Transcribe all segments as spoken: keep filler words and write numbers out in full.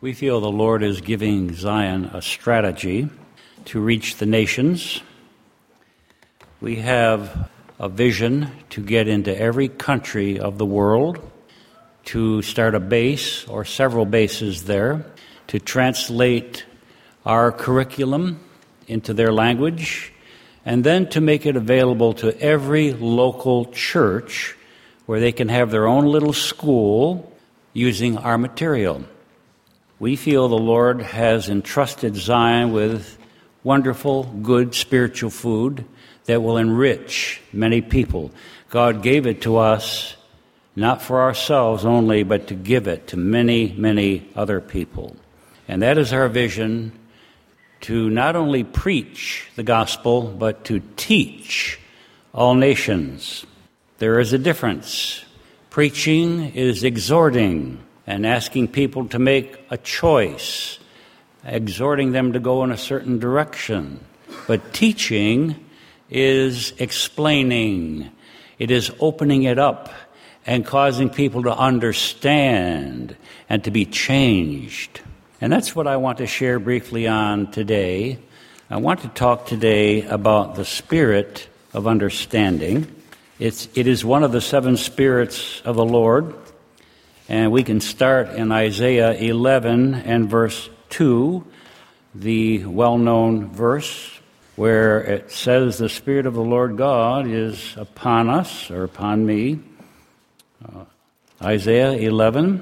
We feel the Lord is giving Zion a strategy to reach the nations. We have a vision to get into every country of the world, to start a base or several bases there, to translate our curriculum into their language, and then to make it available to every local church where they can have their own little school using our material. We feel the Lord has entrusted Zion with wonderful, good spiritual food that will enrich many people. God gave it to us not for ourselves only, but to give it to many, many other people. And that is our vision, to not only preach the gospel, but to teach all nations. There is a difference. Preaching is exhorting and asking people to make a choice, exhorting them to go in a certain direction. But teaching is explaining. It is opening it up and causing people to understand and to be changed. And that's what I want to share briefly on today. I want to talk today about the spirit of understanding. It's, it is one of the seven spirits of the Lord. And we can start in Isaiah eleven and verse two, the well-known verse where it says, "The Spirit of the Lord God is upon us," or upon me. Uh, Isaiah eleven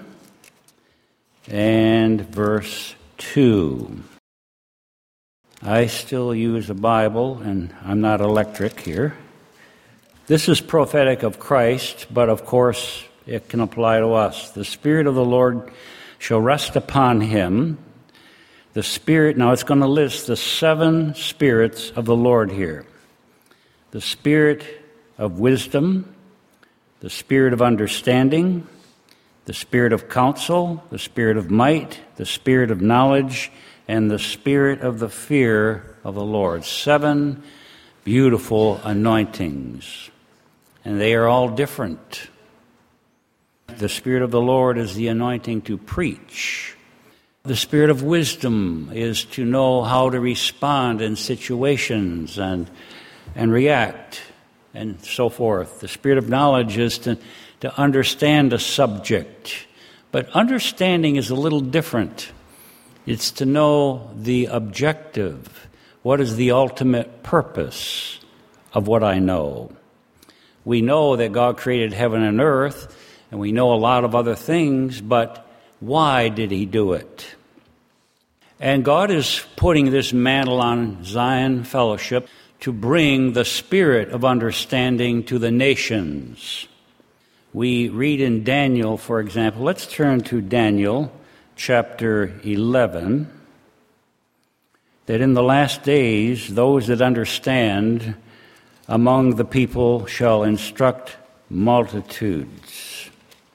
and verse two. I still use a Bible, and I'm not electric here. This is prophetic of Christ, but of course it can apply to us. "The Spirit of the Lord shall rest upon him." The Spirit, now it's going to list the seven spirits of the Lord here. The Spirit of wisdom, the Spirit of understanding, the Spirit of counsel, the Spirit of might, the Spirit of knowledge, and the Spirit of the fear of the Lord. Seven beautiful anointings. And they are all different. The Spirit of the Lord is the anointing to preach. The Spirit of wisdom is to know how to respond in situations and and react and so forth. The Spirit of knowledge is to, to understand a subject. But understanding is a little different. It's to know the objective. What is the ultimate purpose of what I know? We know that God created heaven and earth, and we know a lot of other things, but why did he do it? And God is putting this mantle on Zion Fellowship to bring the spirit of understanding to the nations. We read in Daniel, for example. Let's turn to Daniel chapter eleven. That in the last days, those that understand among the people shall instruct multitudes.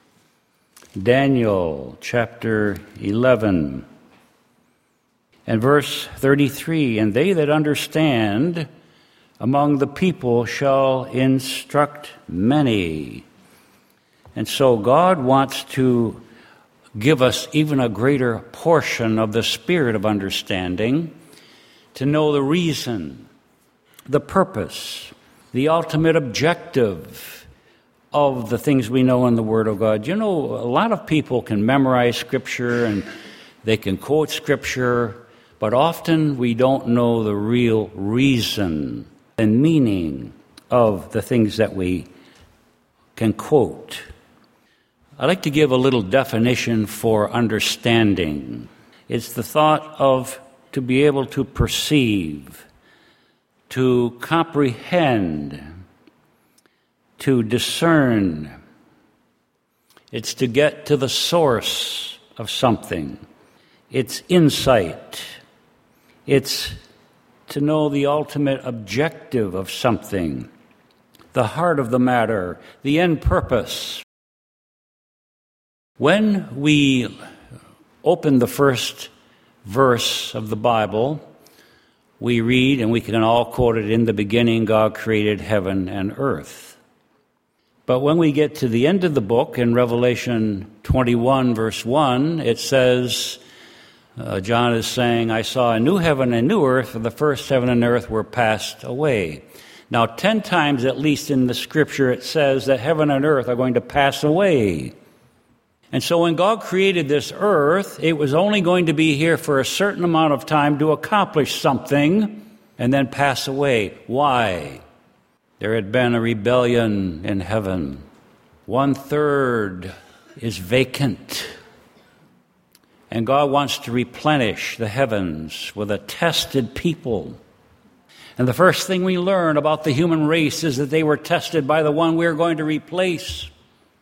Daniel chapter eleven and verse thirty-three, "And they that understand among the people shall instruct many." And so God wants to give us even a greater portion of the spirit of understanding, to know the reason, the purpose, the ultimate objective of the things we know in the Word of God. You know, a lot of people can memorize Scripture and they can quote Scripture, but often we don't know the real reason and meaning of the things that we can quote. I'd like to give a little definition for understanding. It's the thought of to be able to perceive, to comprehend, to discern. It's to get to the source of something. It's insight. It's to know the ultimate objective of something, the heart of the matter, the end purpose. When we open the first verse of the Bible, we read, and we can all quote it, "In the beginning God created heaven and earth." But when we get to the end of the book, in Revelation twenty-one, verse one, it says, Uh, John is saying, I saw a new heaven and new earth, for the first heaven and earth were passed away. Now, ten times at least in the Scripture it says that heaven and earth are going to pass away. And so when God created this earth, it was only going to be here for a certain amount of time to accomplish something and then pass away. Why? There had been a rebellion in heaven. One third is vacant. And God wants to replenish the heavens with a tested people. And the first thing we learn about the human race is that they were tested by the one we're going to replace.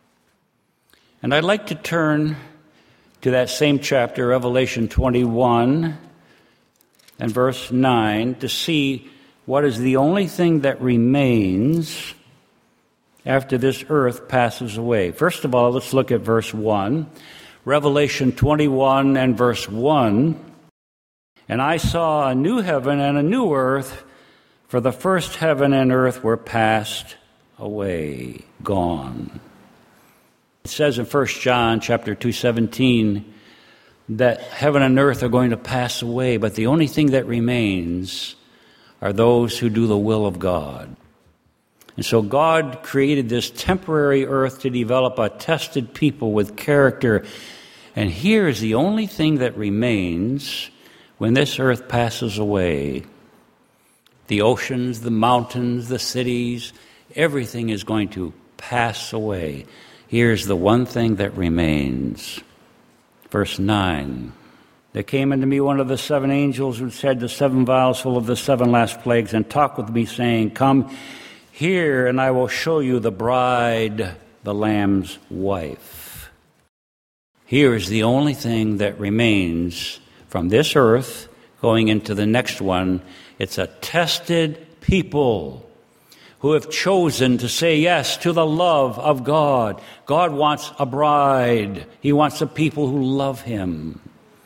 And I'd like to turn to that same chapter, Revelation twenty-one and verse nine, to see what is the only thing that remains after this earth passes away. First of all, let's look at verse one. Revelation twenty-one and verse one. And I saw a new heaven and a new earth, for the first heaven and earth were passed away, gone. It says in First John chapter two seventeen that heaven and earth are going to pass away, but the only thing that remains are those who do the will of God. And so God created this temporary earth to develop a tested people with character. And here is the only thing that remains when this earth passes away. The oceans, the mountains, the cities, everything is going to pass away. Here's the one thing that remains. Verse nine. There came unto me one of the seven angels who said, the seven vials full of the seven last plagues, and talked with me, saying, Come here, and I will show you the bride, the Lamb's wife. Here is the only thing that remains from this earth going into the next one. It's a tested people who have chosen to say yes to the love of God. God wants a bride. He wants a people who love Him.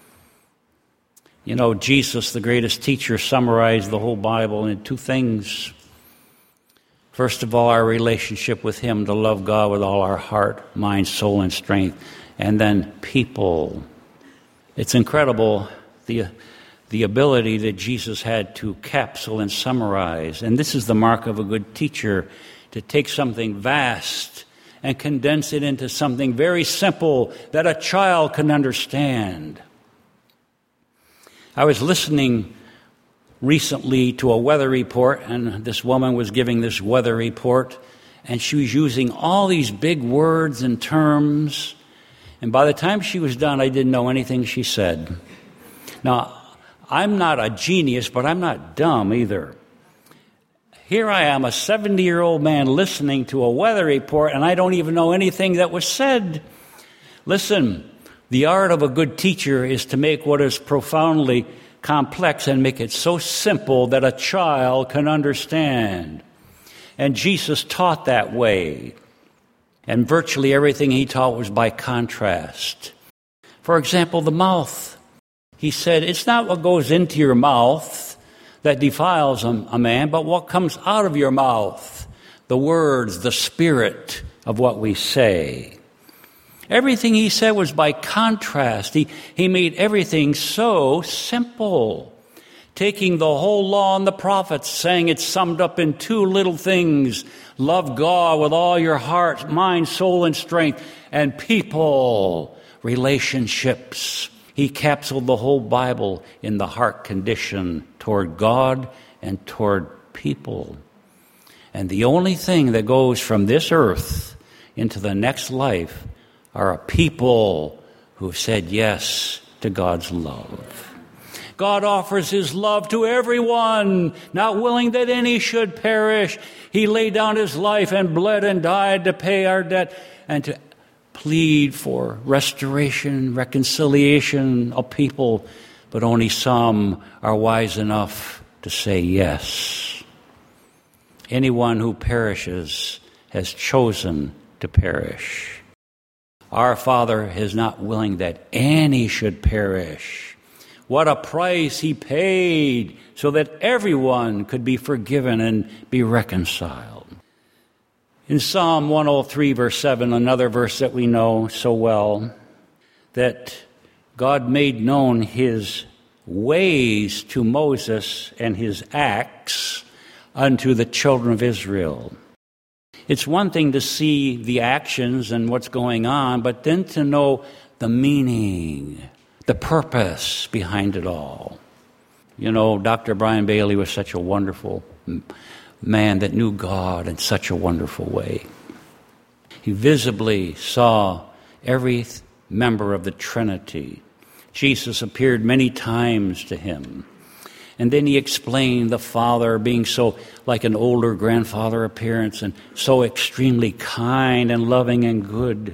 You know, Jesus, the greatest teacher, summarized the whole Bible in two things. First of all, our relationship with Him, to love God with all our heart, mind, soul, and strength. And then people. It's incredible, the the ability that Jesus had to capsule and summarize. And this is the mark of a good teacher, to take something vast and condense it into something very simple that a child can understand. I was listening recently to a weather report, and this woman was giving this weather report, and she was using all these big words and terms, and by the time she was done, I didn't know anything she said. Now, I'm not a genius, but I'm not dumb either. Here I am, a seventy-year-old man listening to a weather report, and I don't even know anything that was said. Listen, the art of a good teacher is to make what is profoundly complex and make it so simple that a child can understand. And Jesus taught that way. And virtually everything He taught was by contrast. For example, the mouth. He said, it's not what goes into your mouth that defiles a, a man, but what comes out of your mouth. The words, the spirit of what we say. Everything He said was by contrast. He, he made everything so simple. Taking the whole law and the prophets, saying it's summed up in two little things. Love God with all your heart, mind, soul, and strength. And people, relationships. He capsuled the whole Bible in the heart condition toward God and toward people. And the only thing that goes from this earth into the next life are a people who have said yes to God's love. God offers His love to everyone, not willing that any should perish. He laid down His life and bled and died to pay our debt and to plead for restoration, reconciliation of people, but only some are wise enough to say yes. Anyone who perishes has chosen to perish. Our Father is not willing that any should perish. What a price He paid so that everyone could be forgiven and be reconciled. In Psalm one oh three, verse seven, another verse that we know so well, that God made known his ways to Moses and his acts unto the children of Israel. It's one thing to see the actions and what's going on, but then to know the meaning, the purpose behind it all. You know, Doctor Brian Bailey was such a wonderful man that knew God in such a wonderful way. He visibly saw every member of the Trinity. Jesus appeared many times to him. And then he explained the Father being so like an older grandfather appearance and so extremely kind and loving and good.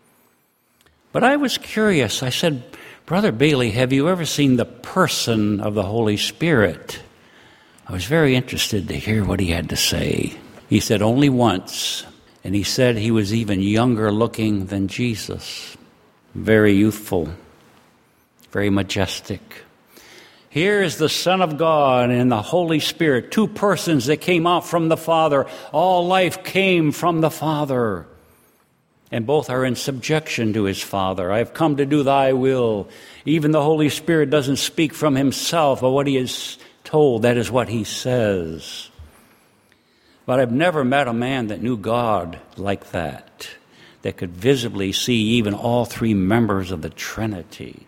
But I was curious. I said, Brother Bailey, have you ever seen the person of the Holy Spirit? I was very interested to hear what he had to say. He said only once. And he said he was even younger looking than Jesus. Very youthful. Very majestic. Here is the Son of God and the Holy Spirit, two persons that came out from the Father. All life came from the Father. And both are in subjection to his Father. I have come to do thy will. Even the Holy Spirit doesn't speak from himself, but what he is told, that is what he says. But I've never met a man that knew God like that, that could visibly see even all three members of the Trinity.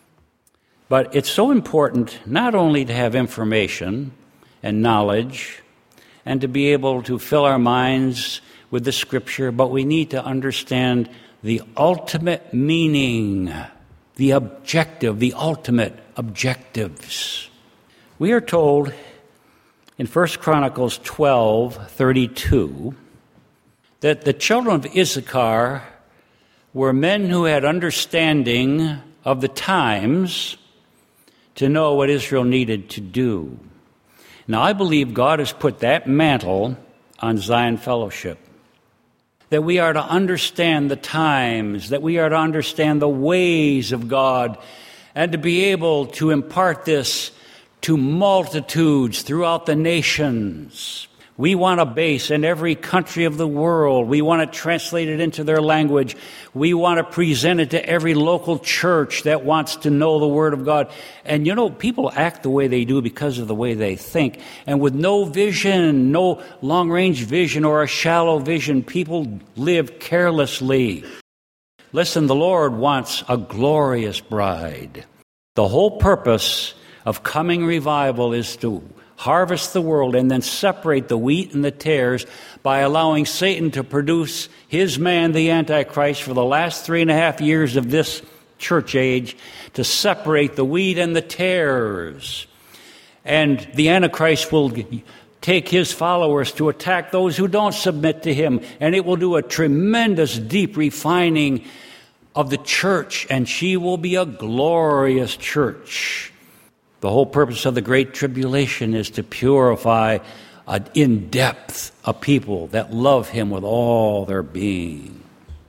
But it's so important not only to have information and knowledge and to be able to fill our minds with the Scripture, but we need to understand the ultimate meaning, the objective, the ultimate objectives. We are told in First Chronicles twelve thirty-two that the children of Issachar were men who had understanding of the times to know what Israel needed to do. Now, I believe God has put that mantle on Zion Fellowship, that we are to understand the times, that we are to understand the ways of God, and to be able to impart this to multitudes throughout the nations. We want a base in every country of the world. We want to translate it into their language. We want to present it to every local church that wants to know the Word of God. And you know, people act the way they do because of the way they think. And with no vision, no long-range vision or a shallow vision, people live carelessly. Listen, the Lord wants a glorious bride. The whole purpose of coming revival is to harvest the world and then separate the wheat and the tares by allowing Satan to produce his man, the Antichrist, for the last three and a half years of this church age, to separate the wheat and the tares. And the Antichrist will take his followers to attack those who don't submit to him, and it will do a tremendous deep refining of the church, and she will be a glorious church. The whole purpose of the Great Tribulation is to purify uh, in depth a people that love him with all their being.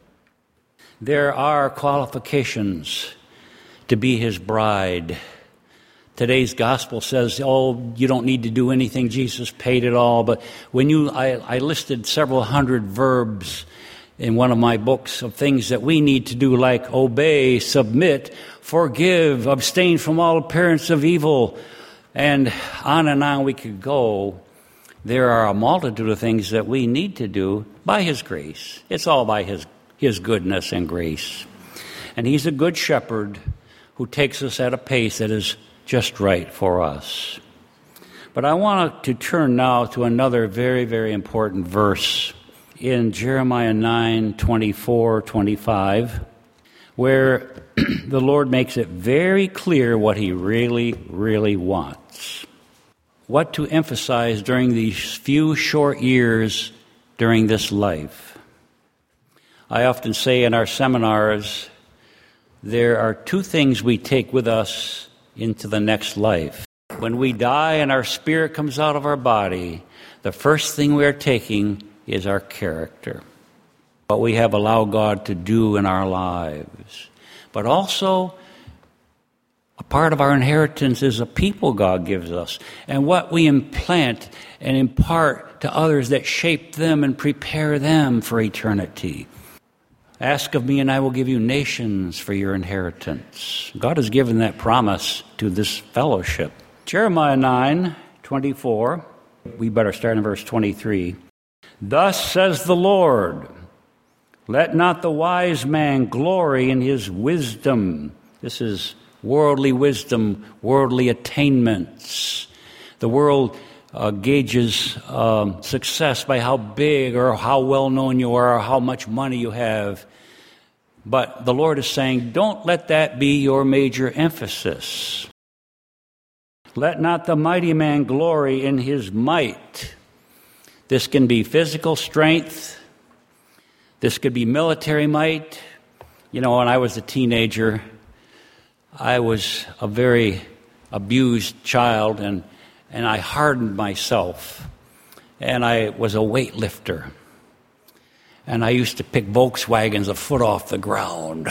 There are qualifications to be his bride. Today's gospel says, oh, you don't need to do anything. Jesus paid it all. But when you, I, I listed several hundred verbs in one of my books of things that we need to do, like obey, submit, forgive, abstain from all appearance of evil, and on and on we could go. There are a multitude of things that we need to do by his grace. It's all by his, his goodness and grace. And he's a good shepherd who takes us at a pace that is just right for us. But I want to turn now to another very, very important verse in Jeremiah nine, twenty-four, twenty-five, where the Lord makes it very clear what he really, really wants. What to emphasize during these few short years during this life. I often say in our seminars, there are two things we take with us into the next life. When we die and our spirit comes out of our body, the first thing we are taking is our character, what we have allowed God to do in our lives. But also, a part of our inheritance is a people God gives us, and what we implant and impart to others that shape them and prepare them for eternity. Ask of me, and I will give you nations for your inheritance. God has given that promise to this fellowship. Jeremiah nine twenty-four. We better start in verse twenty-three. Thus says the Lord, let not the wise man glory in his wisdom. This is worldly wisdom, worldly attainments. The world uh, gauges um, success by how big or how well known you are or how much money you have. But the Lord is saying, don't let that be your major emphasis. Let not the mighty man glory in his might. This can be physical strength. This could be military might. You know, when I was a teenager, I was a very abused child, and, and I hardened myself. And I was a weightlifter. And I used to pick Volkswagens a foot off the ground.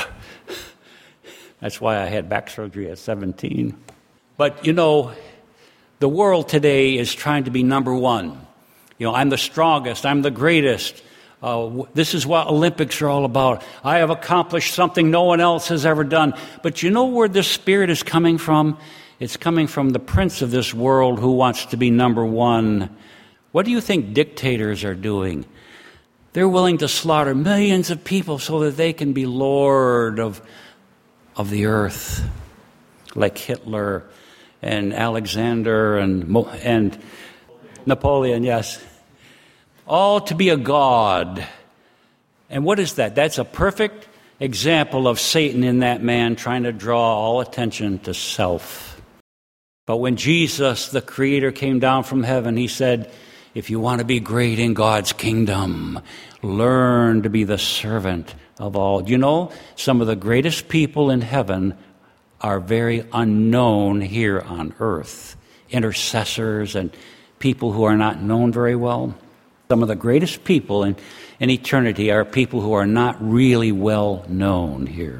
That's why I had back surgery at seventeen. But, you know, the world today is trying to be number one. You know, I'm the strongest, I'm the greatest. Uh, this is what Olympics are all about. I have accomplished something no one else has ever done. But you know where this spirit is coming from? It's coming from the prince of this world who wants to be number one. What do you think dictators are doing? They're willing to slaughter millions of people so that they can be lord of, of the earth, like Hitler and Alexander and and Napoleon, yes. All to be a god. And what is that? That's a perfect example of Satan in that man trying to draw all attention to self. But when Jesus, the Creator, came down from heaven, he said, if you want to be great in God's kingdom, learn to be the servant of all. You know, some of the greatest people in heaven are very unknown here on earth. Intercessors and people who are not known very well. Some of the greatest people in, in eternity are people who are not really well known here.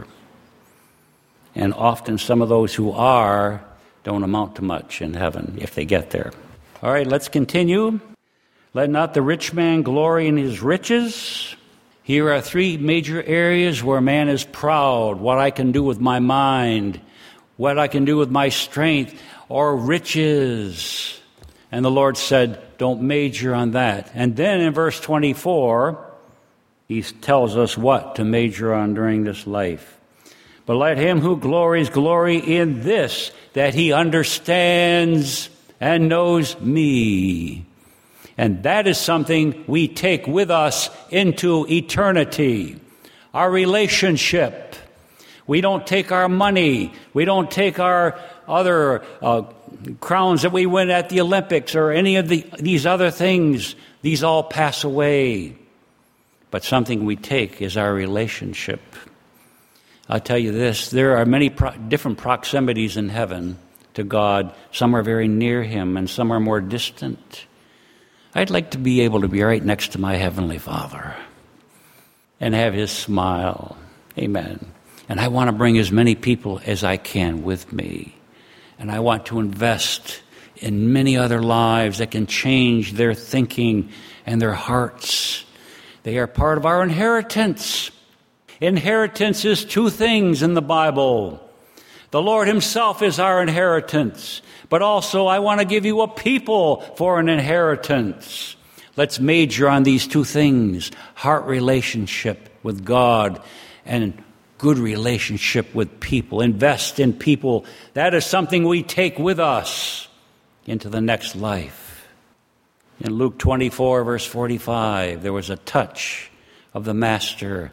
And often some of those who are don't amount to much in heaven if they get there. All right, let's continue. Let not the rich man glory in his riches. Here are three major areas where man is proud. What I can do with my mind, what I can do with my strength, or riches. And the Lord said, don't major on that. And then in verse twenty-four, he tells us what to major on during this life. But let him who glories glory in this, that he understands and knows me. And that is something we take with us into eternity. Our relationship. We don't take our money. We don't take our other uh, crowns that we win at the Olympics or any of the, these other things. These all pass away. But something we take is our relationship. I'll tell you this, there are many pro- different proximities in heaven to God. Some are very near him and some are more distant. I'd like to be able to be right next to my Heavenly Father and have his smile. Amen. And I want to bring as many people as I can with me. And I want to invest in many other lives that can change their thinking and their hearts. They are part of our inheritance. Inheritance is two things in the Bible. The Lord himself is our inheritance. But also, I want to give you a people for an inheritance. Let's major on these two things. Heart relationship with God and good relationship with people. Invest in people. That is something we take with us into the next life. In Luke twenty-four, verse forty-five, there was a touch of the Master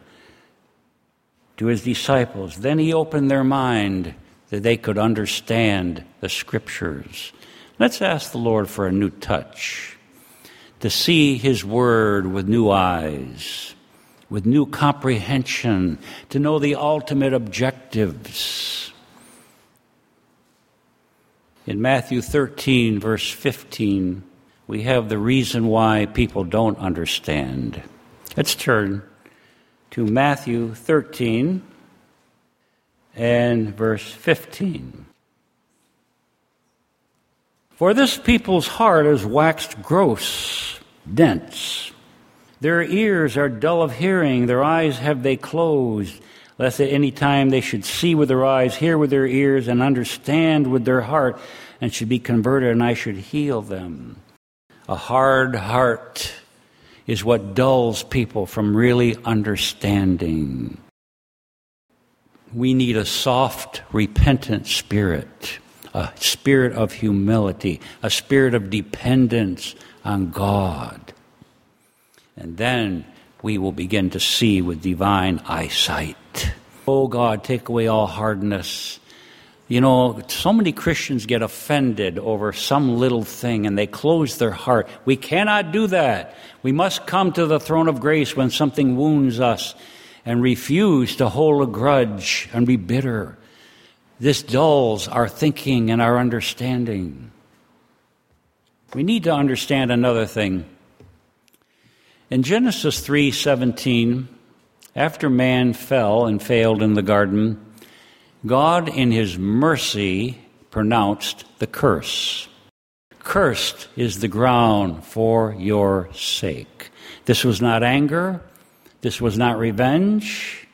to his disciples. Then he opened their mind that they could understand the Scriptures. Let's ask the Lord for a new touch, to see his word with new eyes, with new comprehension, to know the ultimate objectives. In Matthew thirteen, verse fifteen, we have the reason why people don't understand. Let's turn to Matthew thirteen and verse fifteen. For this people's heart is waxed gross, dense. Their ears are dull of hearing, their eyes have they closed, lest at any time they should see with their eyes, hear with their ears, and understand with their heart, and should be converted, and I should heal them. A hard heart is what dulls people from really understanding. We need a soft, repentant spirit, a spirit of humility, a spirit of dependence on God. And then we will begin to see with divine eyesight. Oh God, take away all hardness. You know, so many Christians get offended over some little thing and they close their heart. We cannot do that. We must come to the throne of grace when something wounds us and refuse to hold a grudge and be bitter. This dulls our thinking and our understanding. We need to understand another thing. In Genesis three seventeen, after man fell and failed in the garden, God in his mercy pronounced the curse. Cursed is the ground for your sake. This was not anger. This was not revenge.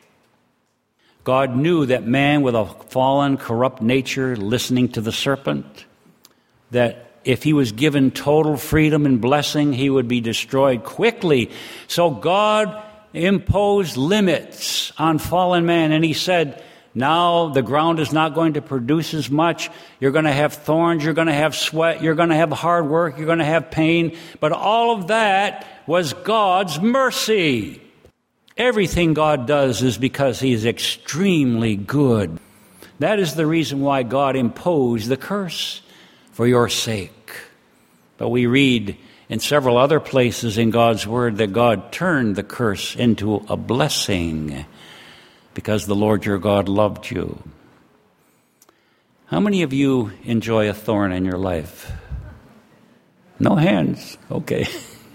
God knew that man with a fallen, corrupt nature, listening to the serpent, that if he was given total freedom and blessing, he would be destroyed quickly. So God imposed limits on fallen man, and he said, now the ground is not going to produce as much. You're going to have thorns, you're going to have sweat, you're going to have hard work, you're going to have pain. But all of that was God's mercy. Everything God does is because he is extremely good. That is the reason why God imposed the curse, for your sake. But we read in several other places in God's Word that God turned the curse into a blessing because the Lord your God loved you. How many of you enjoy a thorn in your life? No hands. Okay.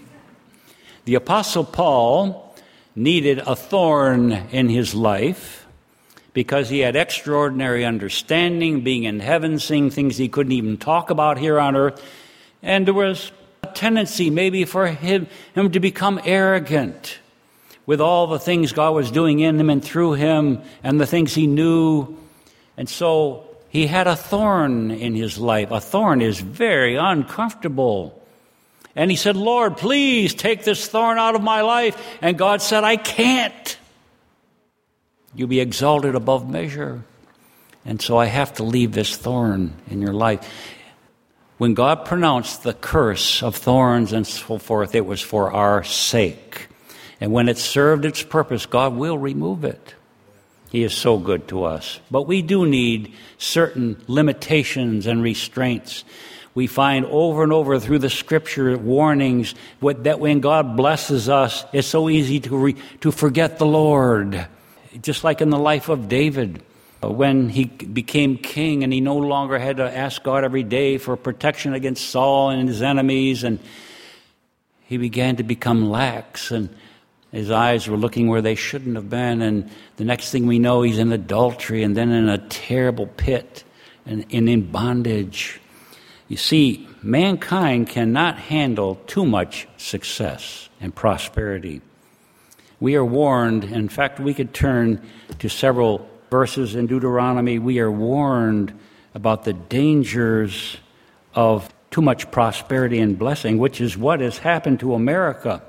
The Apostle Paul needed a thorn in his life because he had extraordinary understanding, being in heaven, seeing things he couldn't even talk about here on earth. And there was a tendency maybe for him, him to become arrogant with all the things God was doing in him and through him and the things he knew. And so he had a thorn in his life. A thorn is very uncomfortable. And he said, Lord, please take this thorn out of my life. And God said, I can't. You'll be exalted above measure. And so I have to leave this thorn in your life. When God pronounced the curse of thorns and so forth, it was for our sake. And when it served its purpose, God will remove it. He is so good to us. But we do need certain limitations and restraints. We find over and over through the Scripture warnings that when God blesses us, it's so easy to re, to forget the Lord. Just like in the life of David, when he became king and he no longer had to ask God every day for protection against Saul and his enemies, and he began to become lax, and his eyes were looking where they shouldn't have been, and the next thing we know, he's in adultery and then in a terrible pit and, and in bondage. You see, mankind cannot handle too much success and prosperity. We are warned, in fact, we could turn to several verses in Deuteronomy. We are warned about the dangers of too much prosperity and blessing, which is what has happened to America.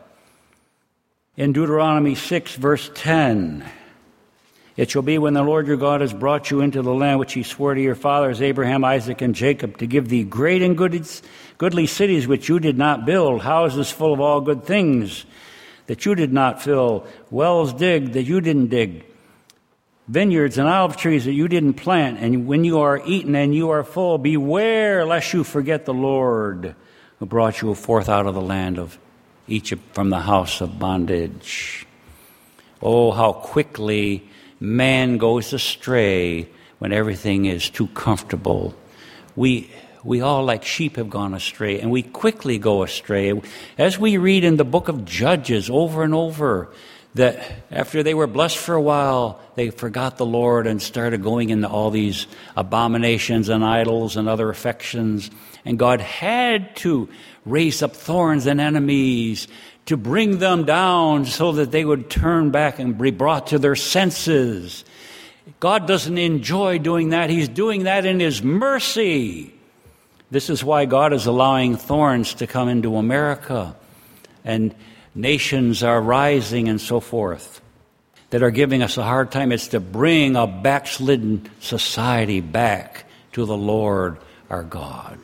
In Deuteronomy six, verse ten, it shall be when the Lord your God has brought you into the land which he swore to your fathers, Abraham, Isaac, and Jacob, to give thee great and goodly cities which you did not build, houses full of all good things that you did not fill, wells digged that you didn't dig, vineyards and olive trees that you didn't plant. And when you are eaten and you are full, beware lest you forget the Lord who brought you forth out of the land of Egypt from the house of bondage. Oh, how quickly man goes astray when everything is too comfortable. We we all like sheep have gone astray, and we quickly go astray. As we read in the book of Judges over and over, that after they were blessed for a while, they forgot the Lord and started going into all these abominations and idols and other affections. And God had to raise up thorns and enemies to bring them down so that they would turn back and be brought to their senses. God doesn't enjoy doing that. He's doing that in His mercy. This is why God is allowing thorns to come into America. And nations are rising and so forth that are giving us a hard time. It's to bring a backslidden society back to the Lord our God.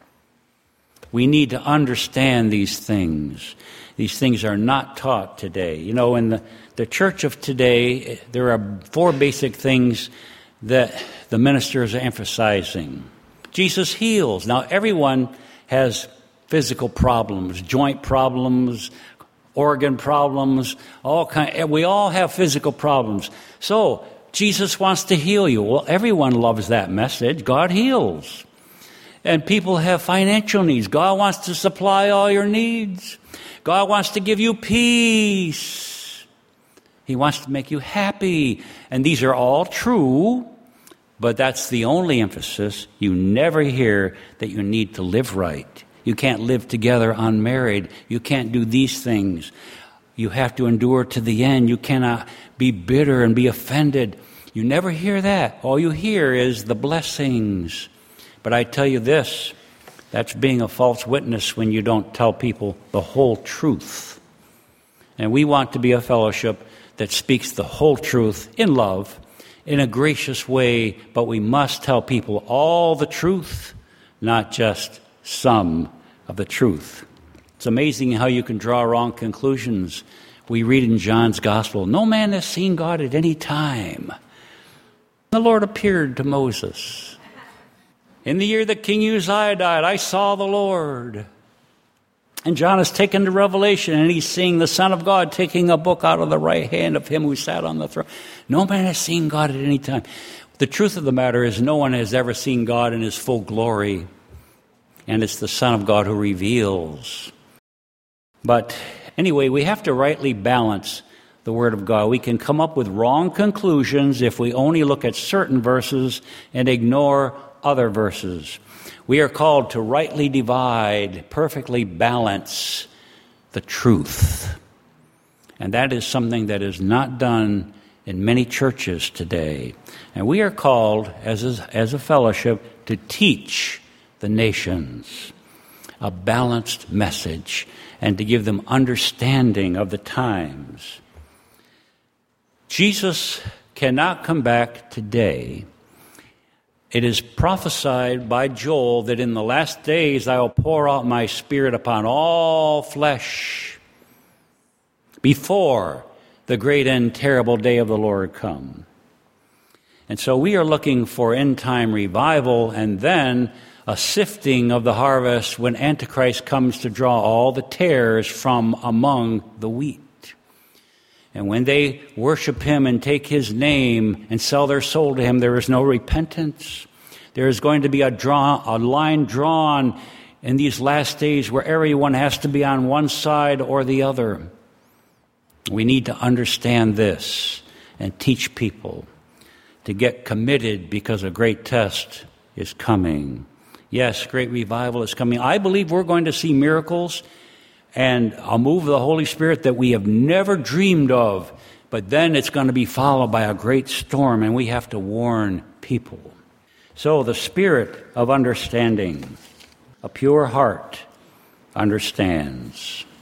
We need to understand these things. These things are not taught today. You know, in the, the church of today, there are four basic things that the ministers are emphasizing. Jesus heals. Now, everyone has physical problems, joint problems, organ problems, all kind. We all have physical problems. So, Jesus wants to heal you. Well, everyone loves that message. God heals. And people have financial needs. God wants to supply all your needs. God wants to give you peace. He wants to make you happy. And these are all true, but that's the only emphasis. You never hear that you need to live right. You can't live together unmarried. You can't do these things. You have to endure to the end. You cannot be bitter and be offended. You never hear that. All you hear is the blessings. But I tell you this, that's being a false witness when you don't tell people the whole truth. And we want to be a fellowship that speaks the whole truth in love, in a gracious way, but we must tell people all the truth, not just some of the truth. It's amazing how you can draw wrong conclusions. We read in John's Gospel, no man has seen God at any time. The Lord appeared to Moses. In the year that King Uzziah died, I saw the Lord. And John is taken to Revelation, and he's seeing the Son of God taking a book out of the right hand of him who sat on the throne. No man has seen God at any time. The truth of the matter is no one has ever seen God in His full glory. And it's the Son of God who reveals. But anyway, we have to rightly balance the Word of God. We can come up with wrong conclusions if we only look at certain verses and ignore other verses. We are called to rightly divide, perfectly balance the truth. And that is something that is not done in many churches today. And we are called as a, as a fellowship to teach the nations a balanced message and to give them understanding of the times. Jesus cannot come back today. It is prophesied by Joel that in the last days I will pour out my Spirit upon all flesh before the great and terrible day of the Lord come. And so we are looking for end-time revival and then a sifting of the harvest when Antichrist comes to draw all the tares from among the wheat. And when they worship him and take his name and sell their soul to him, there is no repentance. There is going to be a, draw, a line drawn in these last days where everyone has to be on one side or the other. We need to understand this and teach people to get committed because a great test is coming. Yes, great revival is coming. I believe we're going to see miracles and a move of the Holy Spirit that we have never dreamed of. But then it's going to be followed by a great storm, and we have to warn people. So the spirit of understanding, a pure heart, understands.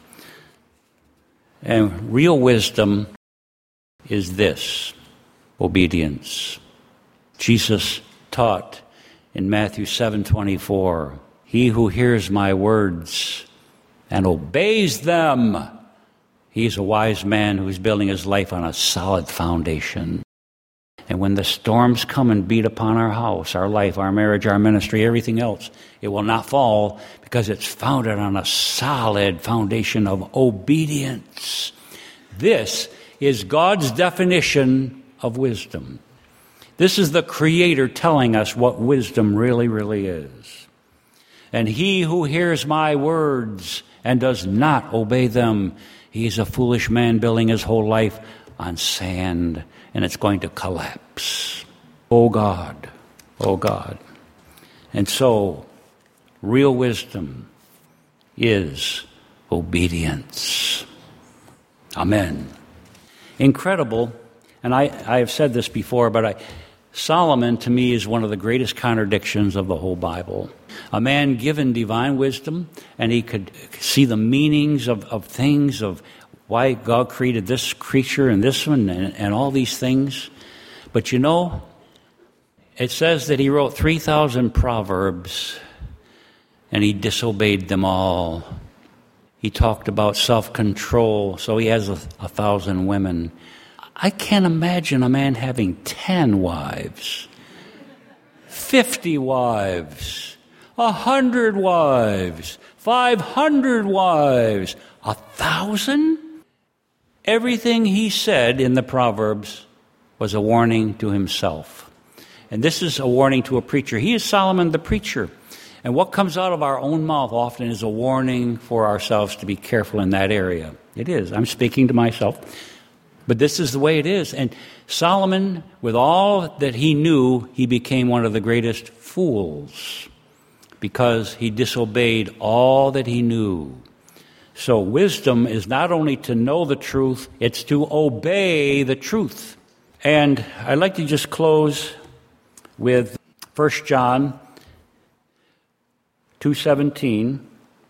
And real wisdom is this, obedience. Jesus taught in Matthew seven twenty-four, he who hears my words and obeys them, he's a wise man who's building his life on a solid foundation. And when the storms come and beat upon our house, our life, our marriage, our ministry, everything else, it will not fall because it's founded on a solid foundation of obedience. This is God's definition of wisdom. This is the Creator telling us what wisdom really, really is. And he who hears my words and does not obey them, He's a foolish man building his whole life on sand, and it's going to collapse. Oh God, oh God. And so, real wisdom is obedience. Amen. Incredible, and I, I have said this before, but I, Solomon to me is one of the greatest contradictions of the whole Bible. A man given divine wisdom, and he could see the meanings of, of things, of why God created this creature and this one and, and all these things. But you know, it says that he wrote three thousand proverbs, and he disobeyed them all. He talked about self-control, so he has a, a thousand women. I can't imagine a man having ten wives, fifty wives, a hundred wives, five hundred wives, a thousand? Everything he said in the Proverbs was a warning to himself. And this is a warning to a preacher. He is Solomon the preacher. And what comes out of our own mouth often is a warning for ourselves to be careful in that area. It is. I'm speaking to myself. But this is the way it is. And Solomon, with all that he knew, he became one of the greatest fools because he disobeyed all that he knew. So wisdom is not only to know the truth, it's to obey the truth. And I'd like to just close with First John two seventeen.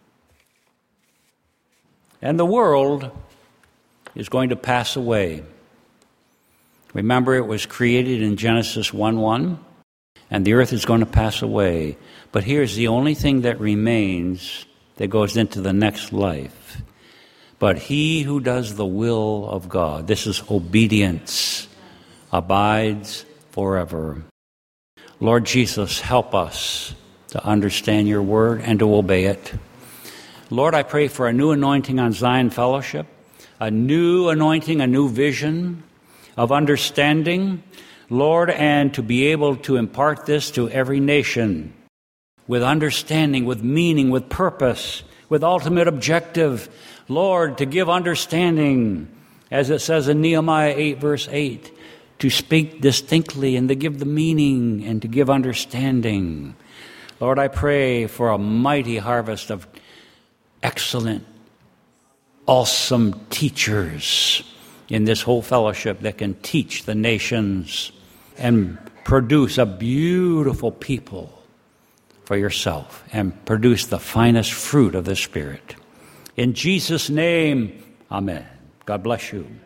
And the world is going to pass away. Remember, it was created in Genesis one one, and the earth is going to pass away. But here's the only thing that remains that goes into the next life. But he who does the will of God, this is obedience, abides forever. Lord Jesus, help us to understand your word and to obey it. Lord, I pray for a new anointing on Zion Fellowship, a new anointing, a new vision of understanding, Lord, and to be able to impart this to every nation with understanding, with meaning, with purpose, with ultimate objective. Lord, to give understanding, as it says in Nehemiah eight, verse eight, to speak distinctly and to give the meaning and to give understanding. Lord, I pray for a mighty harvest of excellent, awesome teachers in this whole fellowship that can teach the nations and produce a beautiful people for yourself and produce the finest fruit of the Spirit. In Jesus' name, amen. God bless you.